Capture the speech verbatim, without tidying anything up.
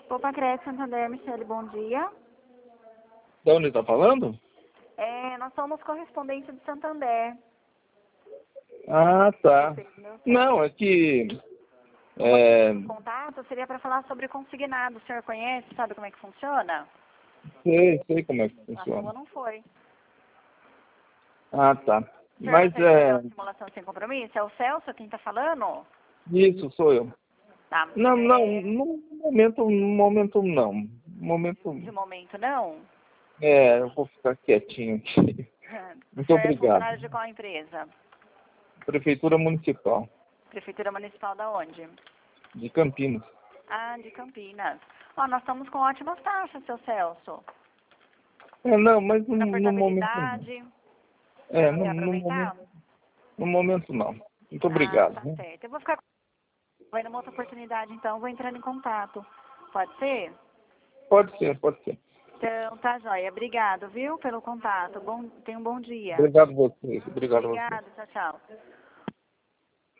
Opa, Crédito Santander, Michele, bom dia. De onde está falando? É, nós somos correspondentes de Santander. Ah, tá. Meu Não, é que... O É, motivo do contato seria para falar sobre consignado. O senhor conhece, sabe como é que funciona? sei, sei como é que A funciona. sua não foi. Ah, tá. O senhor Mas gostaria de fazer é... uma simulação sem compromisso? É o Celso quem está falando? Isso, sou eu. Tá. Não, não, É, no momento, no momento não. No momento, de momento não? é, eu vou ficar quietinho aqui. O Muito senhor é obrigado. funcionário de qual empresa? Prefeitura Municipal Prefeitura Municipal da onde? de Campinas. Ah, de Campinas. Ó, nós estamos com ótimas taxas, seu Celso. É, não, mas no, Na no momento não. portabilidade, o senhor É, não no, quer no aproveitar? momento, no momento não. Muito Ah, obrigado. tá Né? certo. Eu vou ficar vai numa outra oportunidade, então, vou entrando em contato. Pode ser? Pode ser, pode ser. Então, tá joia. Obrigado, viu, pelo contato. Bom, tenha um bom dia. Obrigado a vocês. Obrigado a vocês. Obrigada, tchau, tchau.